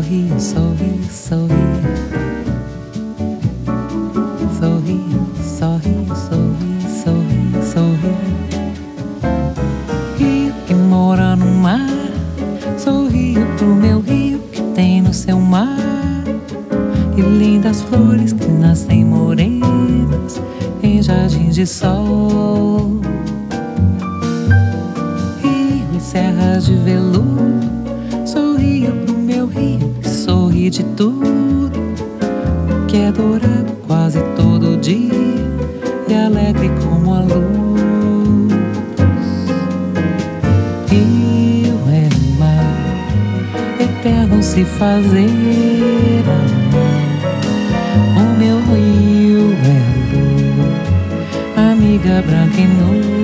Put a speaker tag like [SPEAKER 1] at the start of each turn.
[SPEAKER 1] sorria, sorria, sorria. Sorria, sorria, sorria, sorria, sorria. Rio que mora no mar, sorria pro meu rio que tem no seu mar. E lindas flores que nascem morenas em jardins de sol. Rio e serras de veludo, sorria pro meu rio que sorri de tudo, que é dourado quase todo dia e alegre como a luz. Rio é mar, eterno se fazer amor. O meu rio é lua, amiga branca e nua.